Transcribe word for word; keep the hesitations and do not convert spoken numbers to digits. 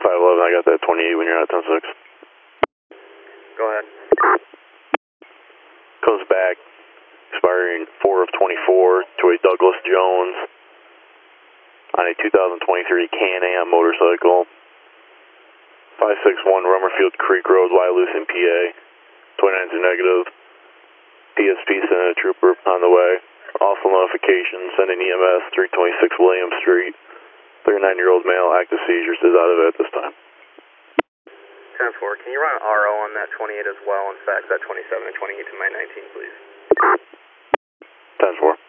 five eleven, I got that twenty-eight when you're at ten six. Go ahead. Goes back, expiring four of twenty-four to a Douglas Jones on a two thousand twenty-three Can-Am motorcycle. five six one Rummerfield Creek Road, Wyalusing, P A. twenty-nine to negative. P S P sending a trooper on the way. Also notification, sending E M S, three twenty-six William Street. thirty-nine-year-old male, active seizures, is out of it at this time. ten four, can you run an R O on that twenty-eight as well, and fax that twenty-seven and twenty-eight to my nineteen, please? ten four.